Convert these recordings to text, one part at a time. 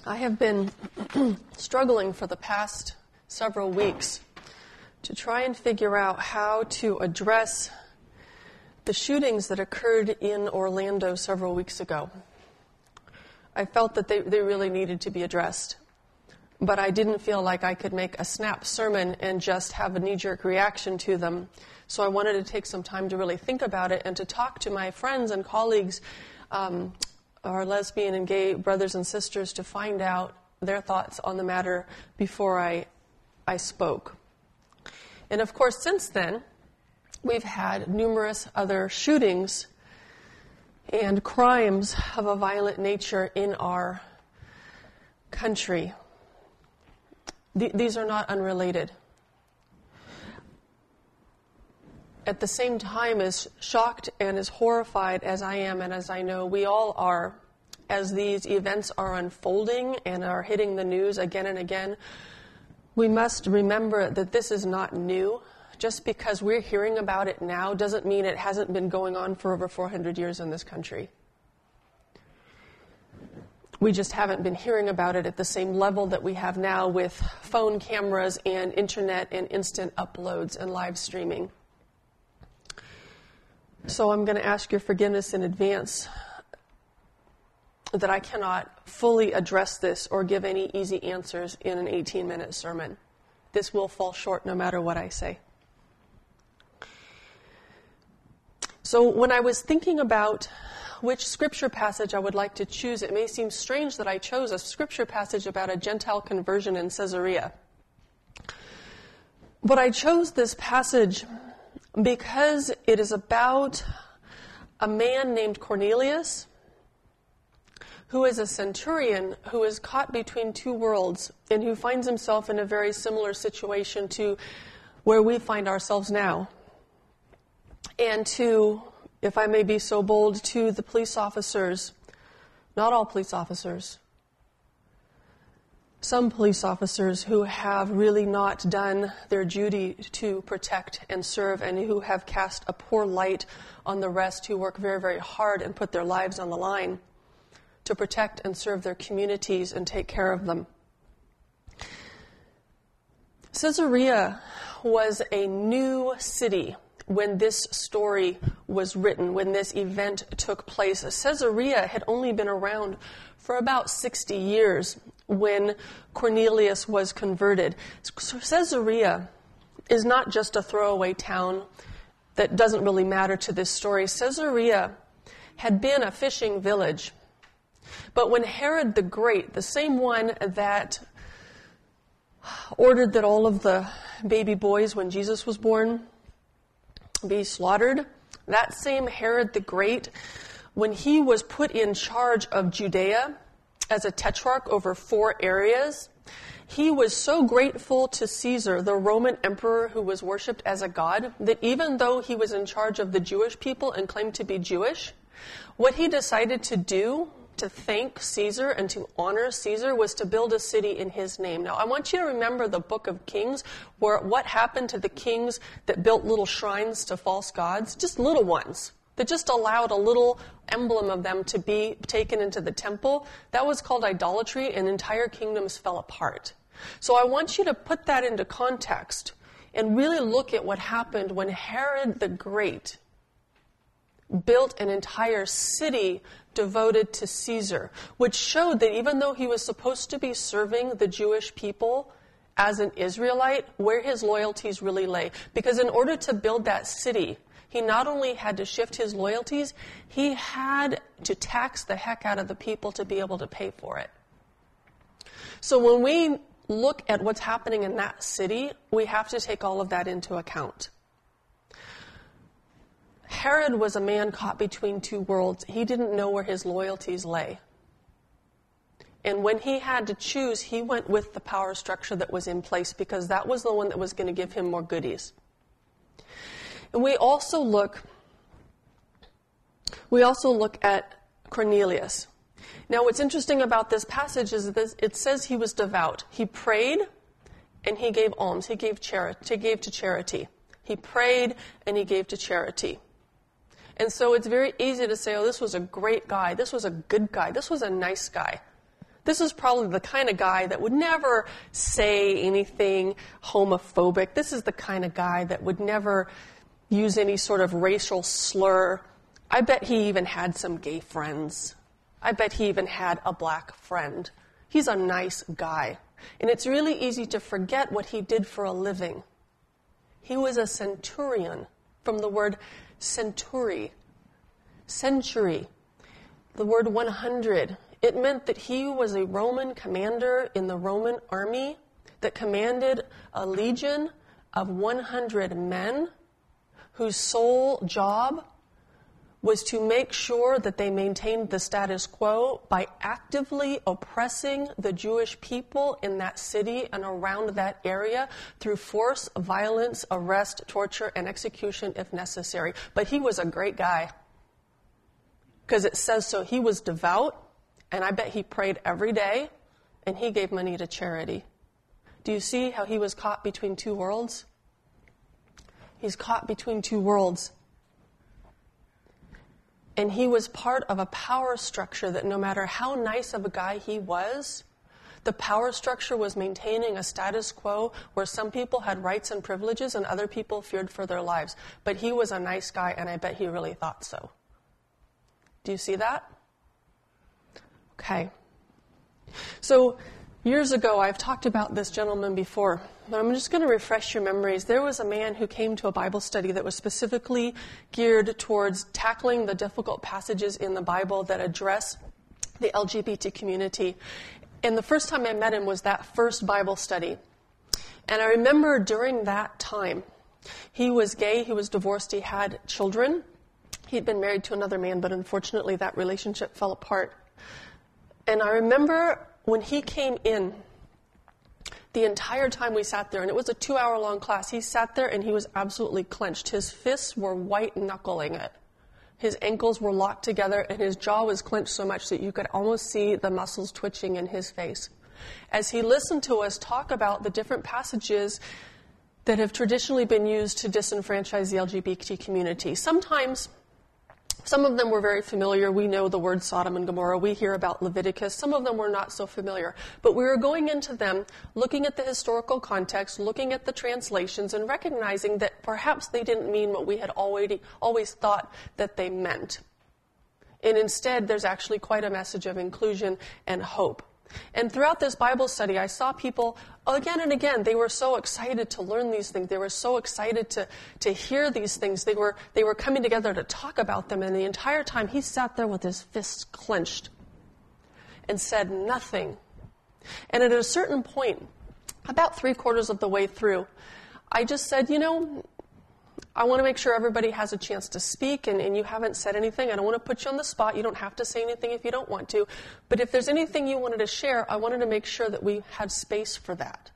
I have been struggling for the past several weeks to try and figure out how to address the shootings that occurred in Orlando several weeks ago. I felt that they really needed to be addressed, but I didn't feel like I could make a snap sermon and just have a knee-jerk reaction to them. So I wanted to take some time to really think about it and to talk to my friends and colleagues, our lesbian and gay brothers and sisters, to find out their thoughts on the matter before I spoke. And of course, since then, we've had numerous other shootings and crimes of a violent nature in our country. These are not unrelated. At the same time, as shocked and as horrified as I am, and as I know we all are, as these events are unfolding and are hitting the news again and again, we must remember that this is not new. Just because we're hearing about it now doesn't mean it hasn't been going on for over 400 years in this country. We just haven't been hearing about it at the same level that we have now with phone cameras and internet and instant uploads and live streaming. So I'm going to ask your forgiveness in advance that I cannot fully address this or give any easy answers in an 18-minute sermon. This will fall short no matter what I say. So when I was thinking about which scripture passage I would like to choose, it may seem strange that I chose a scripture passage about a Gentile conversion in Caesarea. But I chose this passage because it is about a man named Cornelius, who is a centurion who is caught between two worlds and who finds himself in a very similar situation to where we find ourselves now. And to, if I may be so bold, to the police officers, not all police officers, some police officers who have really not done their duty to protect and serve, and who have cast a poor light on the rest, who work very, very hard and put their lives on the line to protect and serve their communities and take care of them. Caesarea was a new city when this story was written, when this event took place. Caesarea had only been around for about 60 years when Cornelius was converted. So Caesarea is not just a throwaway town that doesn't really matter to this story. Caesarea had been a fishing village. But when Herod the Great, the same one that ordered that all of the baby boys when Jesus was born be slaughtered, that same Herod the Great, when he was put in charge of Judea as a tetrarch over 4 areas, he was so grateful to Caesar, the Roman emperor who was worshipped as a god, that even though he was in charge of the Jewish people and claimed to be Jewish, what he decided to do to thank Caesar and to honor Caesar was to build a city in his name. Now, I want you to remember the book of Kings, where what happened to the kings that built little shrines to false gods, just little ones, that just allowed a little emblem of them to be taken into the temple. That was called idolatry, and entire kingdoms fell apart. So I want you to put that into context and really look at what happened when Herod the Great built an entire city devoted to Caesar, which showed that even though he was supposed to be serving the Jewish people as an Israelite, where his loyalties really lay. Because in order to build that city, he not only had to shift his loyalties, he had to tax the heck out of the people to be able to pay for it. So when we look at what's happening in that city, we have to take all of that into account. Herod was a man caught between two worlds. He didn't know where his loyalties lay. And when he had to choose, he went with the power structure that was in place because that was the one that was going to give him more goodies. And we also look at Cornelius. Now, what's interesting about this passage is that it says he was devout. He prayed and he gave alms. He gave to charity. He prayed and he gave to charity. And so it's very easy to say, oh, this was a great guy. This was a good guy. This was a nice guy. This is probably the kind of guy that would never say anything homophobic. This is the kind of guy that would never use any sort of racial slur. I bet he even had some gay friends. I bet he even had a black friend. He's a nice guy. And it's really easy to forget what he did for a living. He was a centurion, from the word centuri, century, the word 100. It meant that he was a Roman commander in the Roman army that commanded a legion of 100 men whose sole job was to make sure that they maintained the status quo by actively oppressing the Jewish people in that city and around that area through force, violence, arrest, torture, and execution if necessary. But he was a great guy, because it says so. He was devout, and I bet he prayed every day, and he gave money to charity. Do you see how he was caught between two worlds? He's caught between two worlds. And he was part of a power structure that no matter how nice of a guy he was, the power structure was maintaining a status quo where some people had rights and privileges and other people feared for their lives. But he was a nice guy, and I bet he really thought so. Do you see that? Okay. So years ago, I've talked about this gentleman before, but I'm just going to refresh your memories. There was a man who came to a Bible study that was specifically geared towards tackling the difficult passages in the Bible that address the LGBT community. And the first time I met him was that first Bible study. And I remember during that time, he was gay, he was divorced, he had children. He'd been married to another man, but unfortunately that relationship fell apart. And I remember when he came in, the entire time we sat there, and it was a 2-hour-long class, he sat there and he was absolutely clenched. His fists were white-knuckling it. His ankles were locked together, and his jaw was clenched so much that you could almost see the muscles twitching in his face. As he listened to us talk about the different passages that have traditionally been used to disenfranchise the LGBT community. Sometimes, some of them were very familiar. We know the word Sodom and Gomorrah. We hear about Leviticus. Some of them were not so familiar. But we were going into them, looking at the historical context, looking at the translations, and recognizing that perhaps they didn't mean what we had always thought that they meant. And instead, there's actually quite a message of inclusion and hope. And throughout this Bible study, I saw people again and again. They were so excited to learn these things. They were so excited to hear these things. They were coming together to talk about them. And the entire time, he sat there with his fists clenched and said nothing. And at a certain point, about 3/4 of the way through, I just said, I want to make sure everybody has a chance to speak, and you haven't said anything. I don't want to put you on the spot. You don't have to say anything if you don't want to. But if there's anything you wanted to share, I wanted to make sure that we had space for that.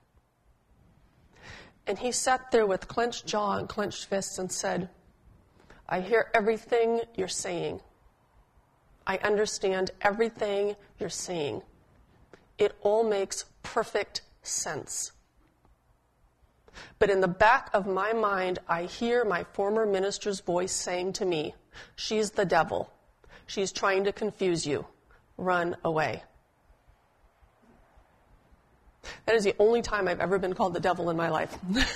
And he sat there with clenched jaw and clenched fists and said, I hear everything you're saying. I understand everything you're saying. It all makes perfect sense. But in the back of my mind, I hear my former minister's voice saying to me, she's the devil. She's trying to confuse you. Run away. That is the only time I've ever been called the devil in my life.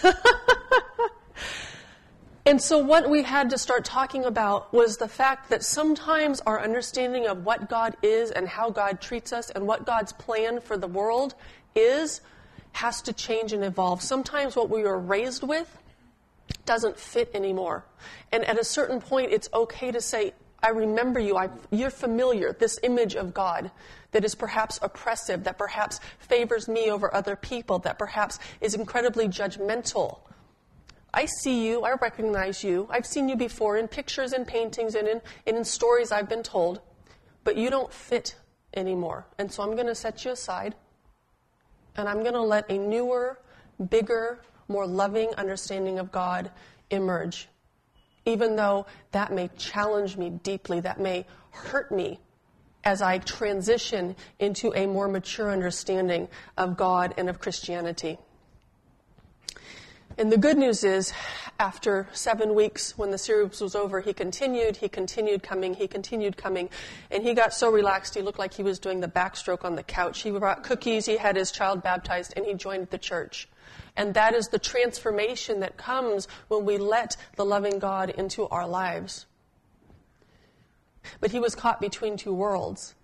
And so what we had to start talking about was the fact that sometimes our understanding of what God is and how God treats us and what God's plan for the world has to change and evolve. Sometimes what we were raised with doesn't fit anymore. And at a certain point, it's okay to say, I remember you, you're familiar, this image of God that is perhaps oppressive, that perhaps favors me over other people, that perhaps is incredibly judgmental. I see you, I recognize you, I've seen you before in pictures and paintings and in stories I've been told, but you don't fit anymore. And so I'm going to set you aside. And I'm going to let a newer, bigger, more loving understanding of God emerge. Even though that may challenge me deeply, that may hurt me as I transition into a more mature understanding of God and of Christianity. And the good news is, after 7 weeks, when the series was over, he continued coming, and he got so relaxed he looked like he was doing the backstroke on the couch. He brought cookies, he had his child baptized, and he joined the church. And that is the transformation that comes when we let the loving God into our lives. But he was caught between two worlds.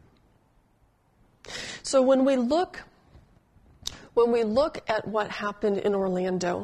So when we look at what happened in Orlando,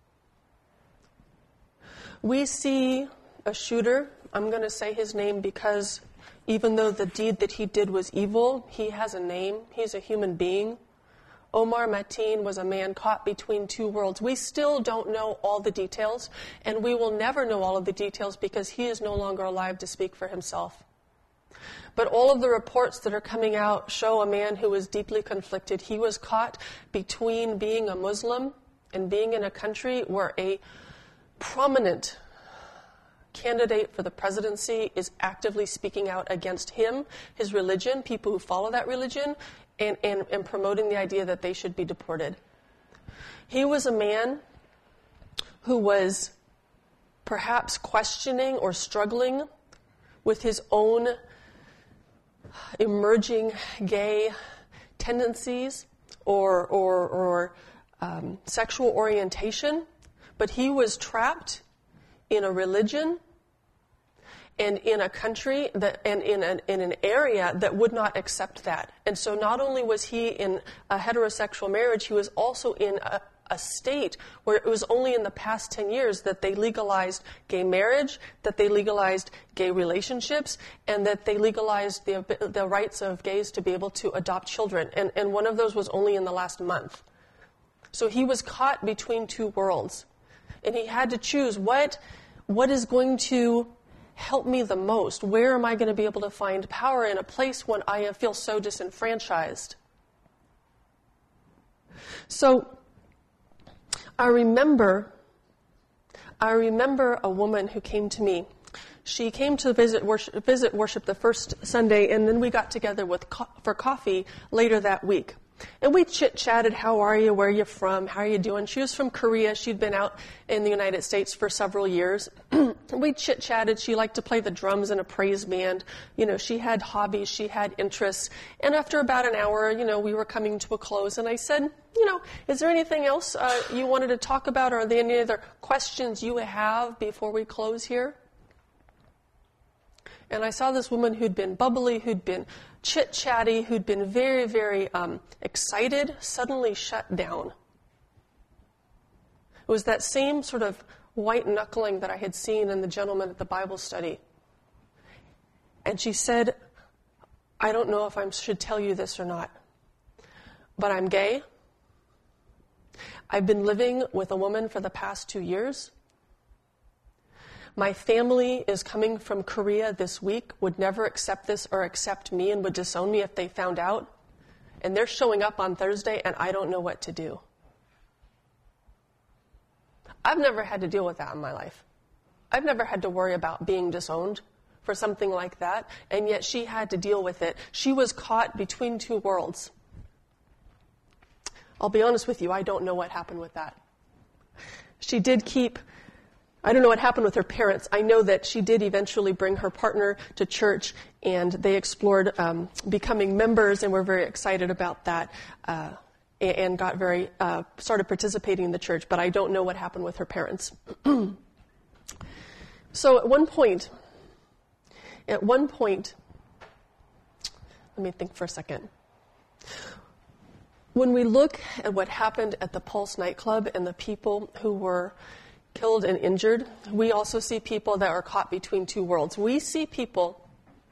we see a shooter. I'm going to say his name because even though the deed that he did was evil, he has a name. He's a human being. Omar Mateen was a man caught between two worlds. We still don't know all the details, and we will never know all of the details because he is no longer alive to speak for himself. But all of the reports that are coming out show a man who was deeply conflicted. He was caught between being a Muslim and being in a country where a prominent candidate for the presidency is actively speaking out against him, his religion, people who follow that religion, and promoting the idea that they should be deported. He was a man who was perhaps questioning or struggling with his own emerging gay tendencies or sexual orientation, but he was trapped in a religion and in a country and in an area that would not accept that. And so not only was he in a heterosexual marriage, he was also in a state where it was only in the past 10 years that they legalized gay marriage, that they legalized gay relationships, and that they legalized the rights of gays to be able to adopt children. And one of those was only in the last month. So he was caught between two worlds. And he had to choose what is going to help me the most? Where am I going to be able to find power in a place when I feel so disenfranchised? So I remember a woman who came to me. She came to visit worship the first Sunday, and then we got together for coffee later that week. And we chit-chatted, how are you, where are you from, how are you doing? She was from Korea. She'd been out in the United States for several years. We chit-chatted. She liked to play the drums in a praise band. You know, she had hobbies, she had interests. And after about an hour, we were coming to a close, and I said, is there anything else you wanted to talk about? Or are there any other questions you have before we close here? And I saw this woman who'd been bubbly, who'd been chit-chatty, who'd been very, very excited, suddenly shut down. It was that same sort of white knuckling that I had seen in the gentleman at the Bible study. And she said, I don't know if I should tell you this or not, but I'm gay. I've been living with a woman for the past 2 years. My family is coming from Korea this week, would never accept this or accept me and would disown me if they found out. And they're showing up on Thursday and I don't know what to do. I've never had to deal with that in my life. I've never had to worry about being disowned for something like that, and yet she had to deal with it. She was caught between two worlds. I'll be honest with you, I don't know what happened with that. I don't know what happened with her parents. I know that she did eventually bring her partner to church, and they explored becoming members, and were very excited about that, and got started participating in the church. But I don't know what happened with her parents. So at one point, let me think for a second. When we look at what happened at the Pulse nightclub and the people who were killed and injured, we also see people that are caught between two worlds. We see people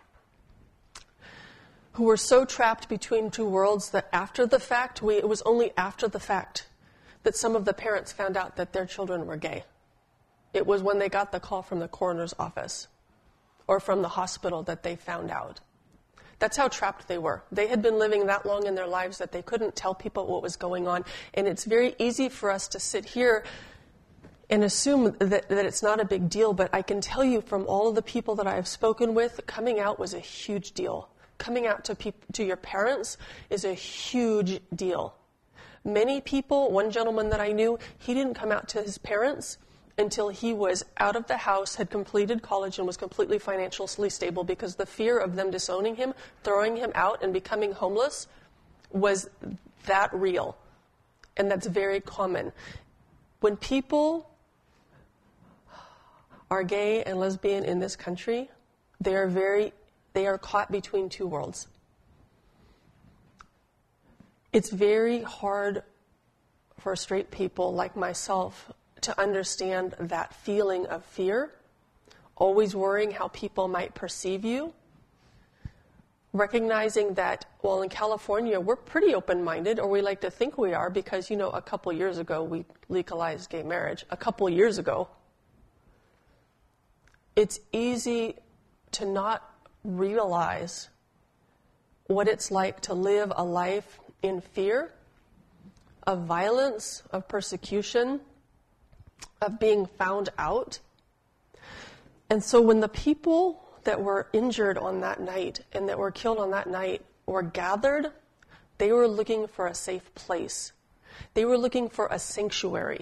who were so trapped between two worlds that it was only after the fact that some of the parents found out that their children were gay. It was when they got the call from the coroner's office or from the hospital that they found out. That's how trapped they were. They had been living that long in their lives that they couldn't tell people what was going on. And it's very easy for us to sit here and assume that it's not a big deal, but I can tell you from all of the people that I have spoken with, coming out was a huge deal. Coming out to your parents is a huge deal. Many people, one gentleman that I knew, he didn't come out to his parents until he was out of the house, had completed college, and was completely financially stable, because the fear of them disowning him, throwing him out, and becoming homeless was that real. And that's very common. When people are gay and lesbian in this country, they are caught between two worlds. It's very hard for straight people like myself to understand that feeling of fear, always worrying how people might perceive you, recognizing that, well, in California, we're pretty open-minded, or we like to think we are, because, a couple years ago, we legalized gay marriage. A couple years ago. It's easy to not realize what it's like to live a life in fear of violence, of persecution, of being found out. And so when the people that were injured on that night and that were killed on that night were gathered, they were looking for a safe place. They were looking for a sanctuary.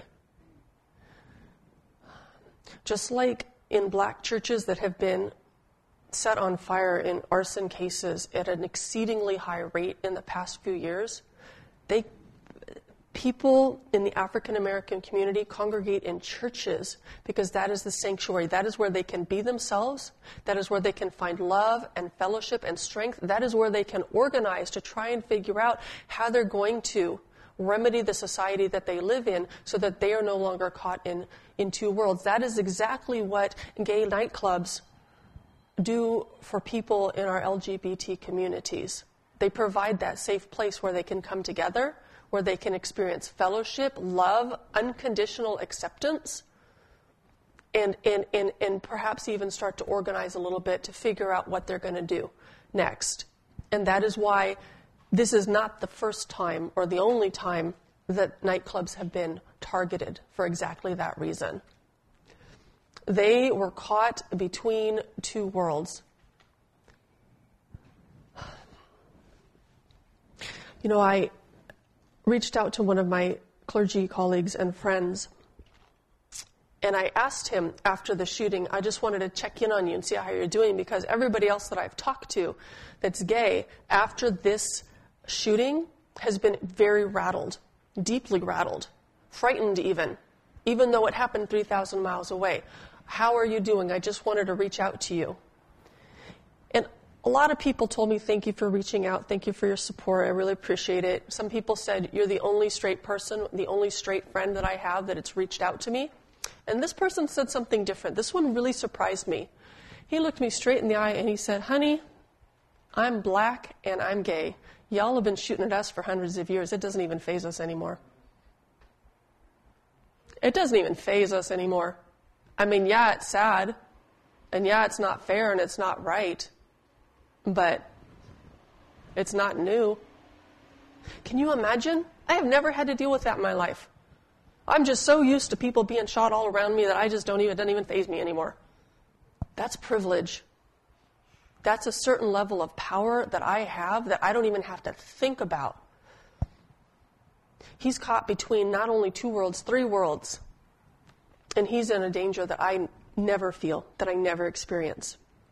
Just like in black churches that have been set on fire in arson cases at an exceedingly high rate in the past few years, people in the African American community congregate in churches because that is the sanctuary. That is where they can be themselves. That is where they can find love and fellowship and strength. That is where they can organize to try and figure out how they're going to remedy the society that they live in so that they are no longer caught in two worlds. That is exactly what gay nightclubs do for people in our LGBT communities. They provide that safe place where they can come together, where they can experience fellowship, love, unconditional acceptance, and perhaps even start to organize a little bit to figure out what they're going to do next. And that is why this is not the first time or the only time that nightclubs have been targeted for exactly that reason. They were caught between two worlds. I reached out to one of my clergy colleagues and friends, and I asked him after the shooting, I just wanted to check in on you and see how you're doing, because everybody else that I've talked to that's gay after this shooting has been very rattled, deeply rattled, frightened even though it happened 3,000 miles away. How are you doing? I just wanted to reach out to you. And a lot of people told me, thank you for reaching out. Thank you for your support. I really appreciate it. Some people said, you're the only straight person, the only straight friend that I have that it's reached out to me. And this person said something different. This one really surprised me. He looked me straight in the eye and he said, honey, I'm black and I'm gay. Y'all have been shooting at us for hundreds of years. It doesn't even faze us anymore. It doesn't even faze us anymore. I mean, yeah, it's sad. And yeah, it's not fair and it's not right. But it's not new. Can you imagine? I have never had to deal with that in my life. I'm just so used to people being shot all around me that it doesn't even faze me anymore. That's privilege. That's a certain level of power that I have that I don't even have to think about. He's caught between not only two worlds, three worlds. And he's in a danger that I never feel, that I never experience.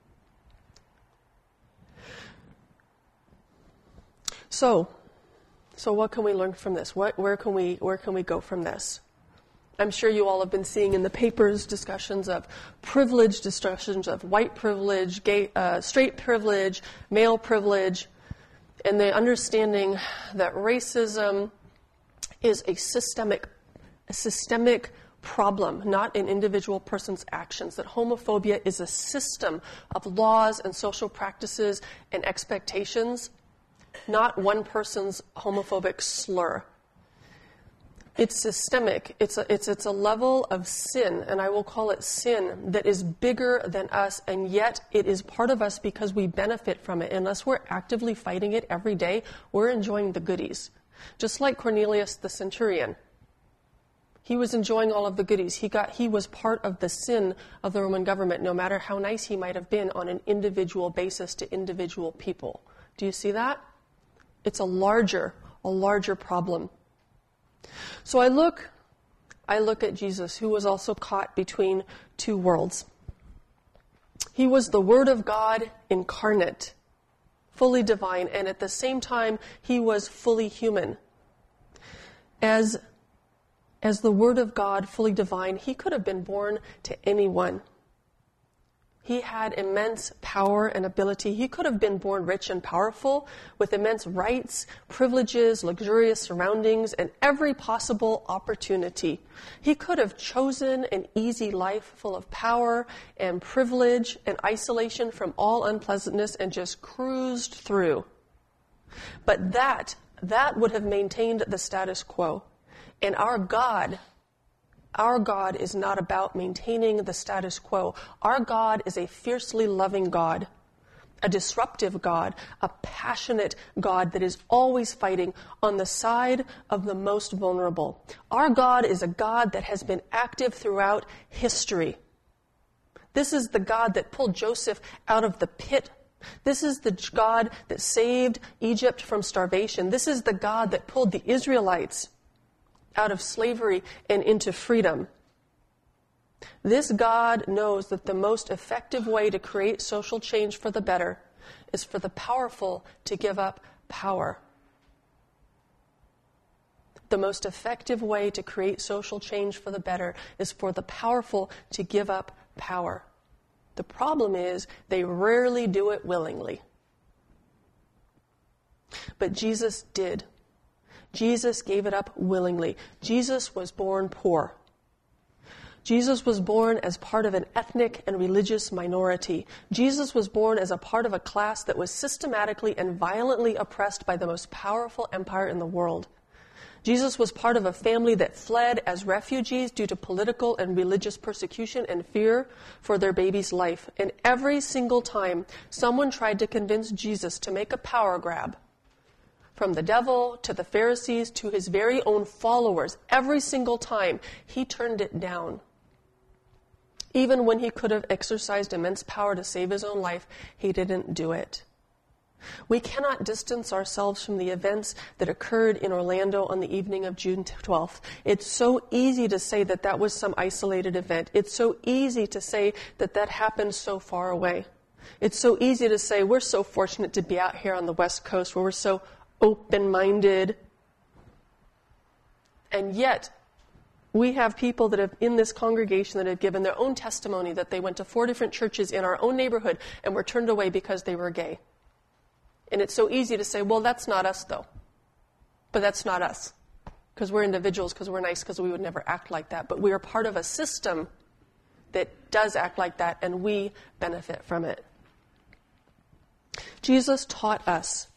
So what can we learn from this? Where can we go from this? I'm sure you all have been seeing in the papers discussions of privilege, discussions of white privilege, gay, straight privilege, male privilege, and the understanding that racism is a systemic problem, not an individual person's actions, that homophobia is a system of laws and social practices and expectations, not one person's homophobic slur. It's systemic. It's a level of sin, and I will call it sin, that is bigger than us, and yet it is part of us because we benefit from it. Unless we're actively fighting it every day, we're enjoying the goodies. Just like Cornelius the centurion. He was enjoying all of the goodies. He was part of the sin of the Roman government, no matter how nice he might have been on an individual basis to individual people. Do you see that? It's a larger problem. So I look at Jesus, who was also caught between two worlds. He was the Word of God incarnate, fully divine, and at the same time, he was fully human. As the Word of God, fully divine, he could have been born to anyone. He had immense power and ability. He could have been born rich and powerful with immense rights, privileges, luxurious surroundings, and every possible opportunity. He could have chosen an easy life full of power and privilege and isolation from all unpleasantness and just cruised through. But that would have maintained the status quo. And our God is not about maintaining the status quo. Our God is a fiercely loving God, a disruptive God, a passionate God that is always fighting on the side of the most vulnerable. Our God is a God that has been active throughout history. This is the God that pulled Joseph out of the pit. This is the God that saved Egypt from starvation. This is the God that pulled the Israelites out of slavery and into freedom. This God knows that the most effective way to create social change for the better is for the powerful to give up power. The most effective way to create social change for the better is for the powerful to give up power. The problem is they rarely do it willingly. But Jesus did. Jesus gave it up willingly. Jesus was born poor. Jesus was born as part of an ethnic and religious minority. Jesus was born as a part of a class that was systematically and violently oppressed by the most powerful empire in the world. Jesus was part of a family that fled as refugees due to political and religious persecution and fear for their baby's life. And every single time someone tried to convince Jesus to make a power grab, from the devil to the Pharisees to his very own followers, every single time he turned it down. Even when he could have exercised immense power to save his own life, he didn't do it. We cannot distance ourselves from the events that occurred in Orlando on the evening of June 12th. It's so easy to say that that was some isolated event. It's so easy to say that that happened so far away. It's so easy to say we're so fortunate to be out here on the West Coast where we're so open-minded. And yet, we have people that have, in this congregation, that have given their own testimony that they went to 4 different churches in our own neighborhood and were turned away because they were gay. And it's so easy to say, well, that's not us, though. But that's not us. Because we're individuals, because we're nice, because we would never act like that. But we are part of a system that does act like that, and we benefit from it. Jesus taught us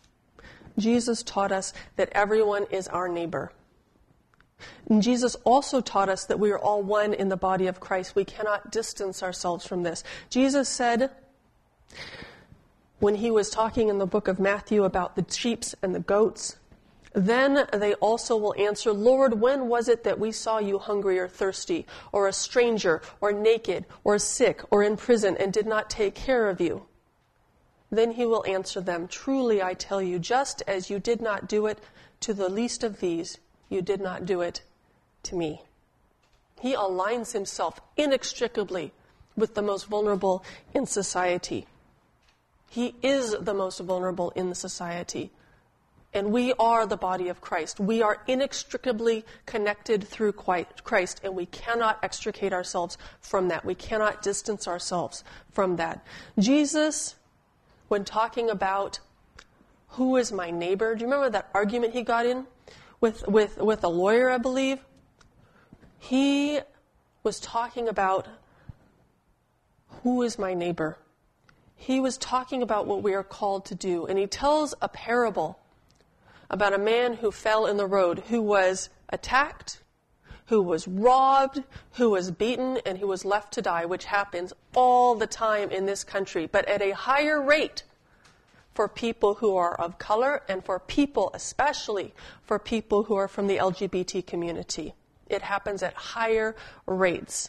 that everyone is our neighbor. And Jesus also taught us that we are all one in the body of Christ. We cannot distance ourselves from this. Jesus said, when he was talking in the book of Matthew about the sheep and the goats, then they also will answer, Lord, when was it that we saw you hungry or thirsty, or a stranger, or naked, or sick, or in prison, and did not take care of you? Then he will answer them, truly I tell you, just as you did not do it to the least of these, you did not do it to me. He aligns himself inextricably with the most vulnerable in society. He is the most vulnerable in the society. And we are the body of Christ. We are inextricably connected through Christ, and we cannot extricate ourselves from that. We cannot distance ourselves from that. Jesus, when talking about who is my neighbor, do you remember that argument he got in with a lawyer, I believe? He was talking about who is my neighbor. He was talking about what we are called to do. And he tells a parable about a man who fell in the road, who was attacked, who was robbed, who was beaten, and who was left to die, which happens all the time in this country, but at a higher rate for people who are of color and for people, especially for people who are from the LGBT community. It happens at higher rates.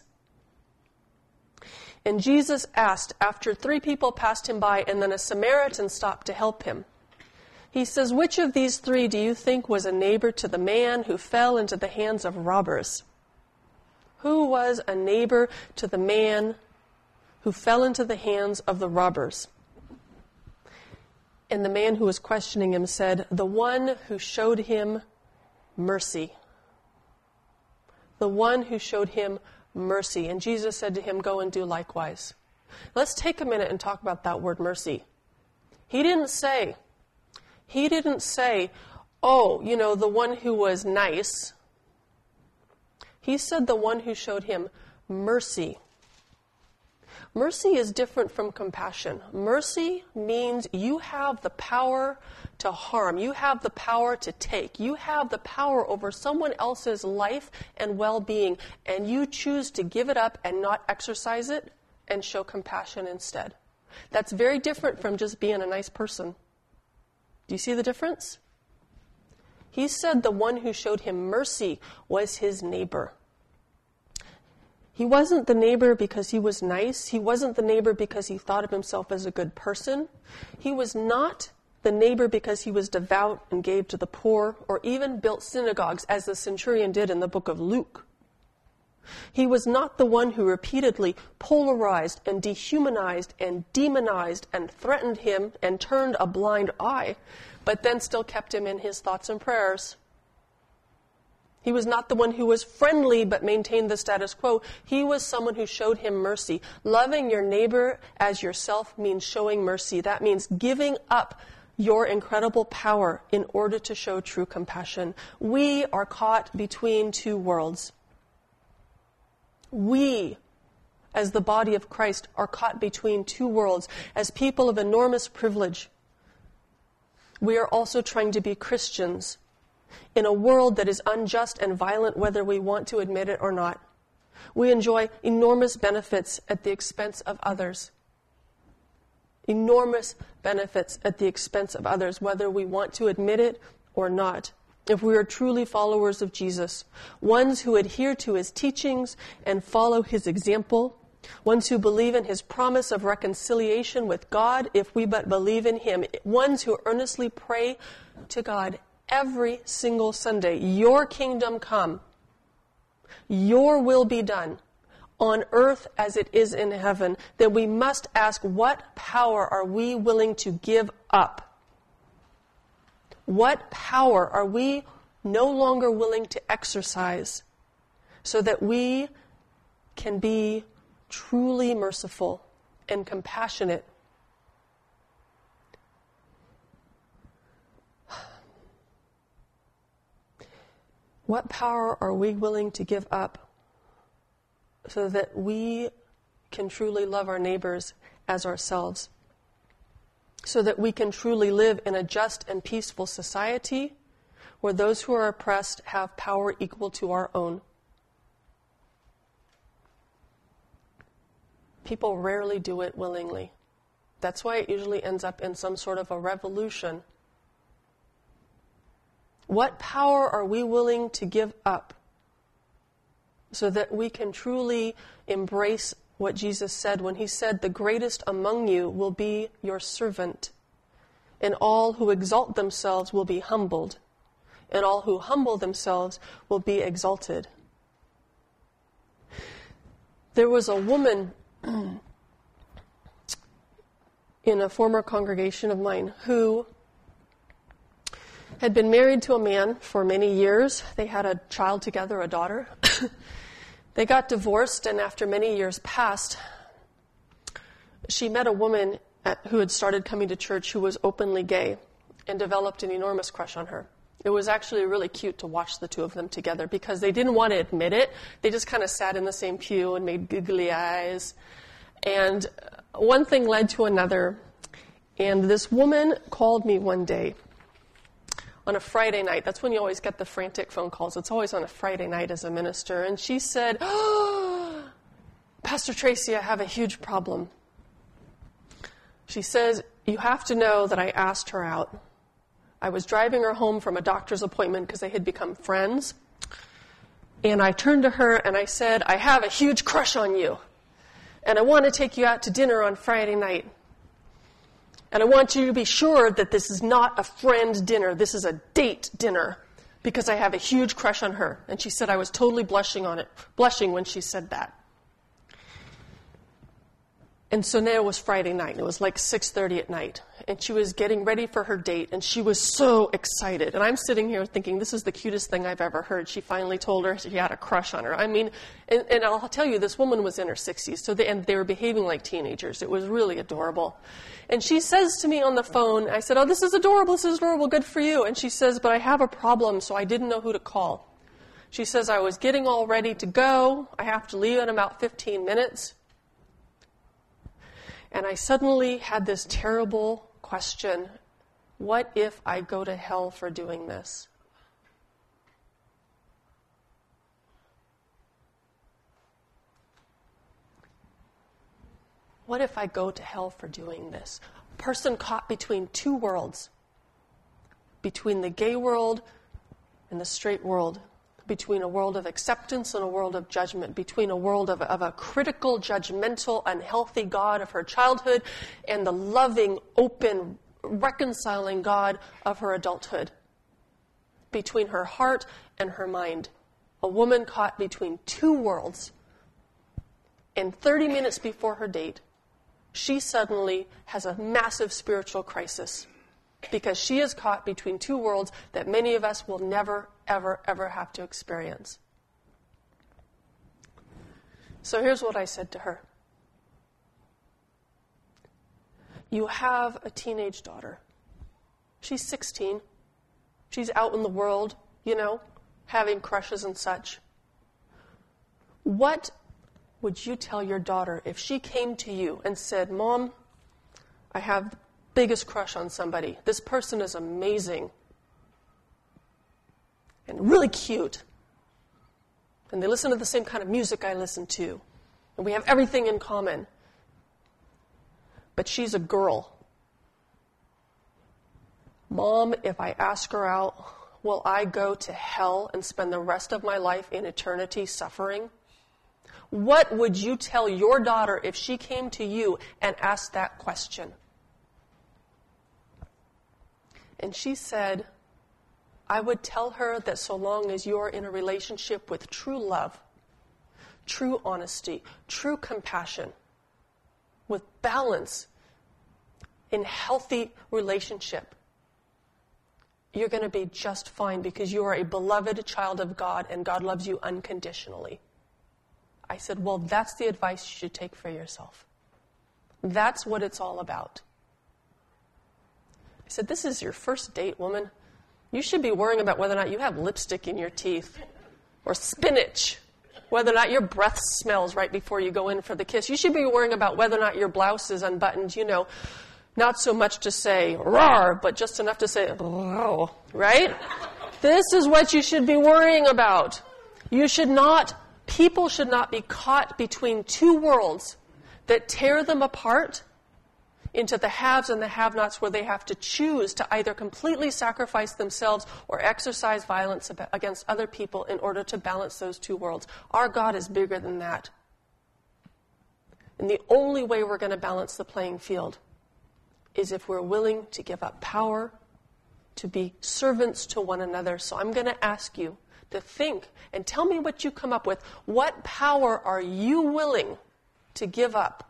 And Jesus asked, after 3 people passed him by and then a Samaritan stopped to help him, He says, which of these three do you think was a neighbor to the man who fell into the hands of robbers? Who was a neighbor to the man who fell into the hands of the robbers? And the man who was questioning him said, the one who showed him mercy. The one who showed him mercy. And Jesus said to him, go and do likewise. Let's take a minute and talk about that word mercy. He didn't say, oh, the one who was nice. He said the one who showed him mercy. Mercy is different from compassion. Mercy means you have the power to harm. You have the power to take. You have the power over someone else's life and well-being, and you choose to give it up and not exercise it and show compassion instead. That's very different from just being a nice person. Do you see the difference? He said the one who showed him mercy was his neighbor. He wasn't the neighbor because he was nice. He wasn't the neighbor because he thought of himself as a good person. He was not the neighbor because he was devout and gave to the poor, or even built synagogues as the centurion did in the book of Luke. He was not the one who repeatedly polarized and dehumanized and demonized and threatened him and turned a blind eye, but then still kept him in his thoughts and prayers. He was not the one who was friendly but maintained the status quo. He was someone who showed him mercy. Loving your neighbor as yourself means showing mercy. That means giving up your incredible power in order to show true compassion. We are caught between two worlds. We, as the body of Christ, are caught between two worlds. As people of enormous privilege, we are also trying to be Christians in a world that is unjust and violent, whether we want to admit it or not. We enjoy enormous benefits at the expense of others. Enormous benefits at the expense of others, whether we want to admit it or not. If we are truly followers of Jesus, ones who adhere to his teachings and follow his example, ones who believe in his promise of reconciliation with God if we but believe in him, ones who earnestly pray to God every single Sunday, your kingdom come, your will be done on earth as it is in heaven, then we must ask, what power are we willing to give up? What power are we no longer willing to exercise so that we can be truly merciful and compassionate? What power are we willing to give up so that we can truly love our neighbors as ourselves? So that we can truly live in a just and peaceful society where those who are oppressed have power equal to our own. People rarely do it willingly. That's why it usually ends up in some sort of a revolution. What power are we willing to give up so that we can truly embrace what Jesus said when he said, the greatest among you will be your servant, and all who exalt themselves will be humbled, and all who humble themselves will be exalted. There was a woman in a former congregation of mine who had been married to a man for many years. They had a child together, a daughter. They got divorced, and after many years passed, she met a woman who had started coming to church who was openly gay and developed an enormous crush on her. It was actually really cute to watch the two of them together because they didn't want to admit it. They just kind of sat in the same pew and made googly eyes. And one thing led to another. And this woman called me one day on a Friday night. That's when you always get the frantic phone calls. It's always on a Friday night as a minister. And she said, "Oh, Pastor Tracy, I have a huge problem." She says, "You have to know that I asked her out. I was driving her home from a doctor's appointment because they had become friends. And I turned to her and I said, I have a huge crush on you. And I want to take you out to dinner on Friday night." And I want you to be sure that this is not a friend dinner. This is a date dinner, because I have a huge crush on her. And she said I was totally blushing when she said that. And so now it was Friday night. It was like 6:30 at night. And she was getting ready for her date, and she was so excited. And I'm sitting here thinking, this is the cutest thing I've ever heard. She finally told her she had a crush on her. I mean, and I'll tell you, this woman was in her 60s, and they were behaving like teenagers. It was really adorable. And she says to me on the phone, I said, oh, this is adorable, good for you. And she says, but I have a problem, so I didn't know who to call. She says, I was getting all ready to go. I have to leave in about 15 minutes. And I suddenly had this terrible question: what if I go to hell for doing this? What if I go to hell for doing this? A person caught between two worlds, between the gay world and the straight world, between a world of acceptance and a world of judgment, between a world of a critical, judgmental, unhealthy God of her childhood and the loving, open, reconciling God of her adulthood, between her heart and her mind. A woman caught between two worlds. And 30 minutes before her date, she suddenly has a massive spiritual crisis, because she is caught between two worlds that many of us will never, ever, ever have to experience. So here's what I said to her. You have a teenage daughter. She's 16. She's out in the world, having crushes and such. What would you tell your daughter if she came to you and said, Mom, I have the biggest crush on somebody. This person is amazing and really cute. And they listen to the same kind of music I listen to. And we have everything in common. But she's a girl. Mom, if I ask her out, will I go to hell and spend the rest of my life in eternity suffering? What would you tell your daughter if she came to you and asked that question? And she said, I would tell her that so long as you're in a relationship with true love, true honesty, true compassion, with balance, in healthy relationship, you're going to be just fine, because you are a beloved child of God and God loves you unconditionally. I said, well, that's the advice you should take for yourself. That's what it's all about. I said, this is your first date, woman. You should be worrying about whether or not you have lipstick in your teeth or spinach, whether or not your breath smells right before you go in for the kiss. You should be worrying about whether or not your blouse is unbuttoned, not so much to say, rawr, but just enough to say, oh, right? This is what you should be worrying about. People should not be caught between two worlds that tear them apart into the haves and the have-nots, where they have to choose to either completely sacrifice themselves or exercise violence against other people in order to balance those two worlds. Our God is bigger than that. And the only way we're going to balance the playing field is if we're willing to give up power, to be servants to one another. So I'm going to ask you to think and tell me what you come up with. What power are you willing to give up?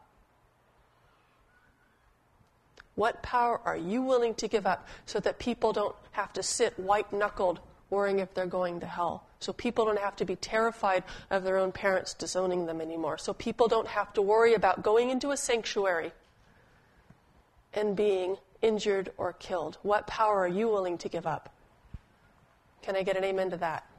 What power are you willing to give up so that people don't have to sit white-knuckled worrying if they're going to hell? So people don't have to be terrified of their own parents disowning them anymore. So people don't have to worry about going into a sanctuary and being injured or killed. What power are you willing to give up? Can I get an amen to that?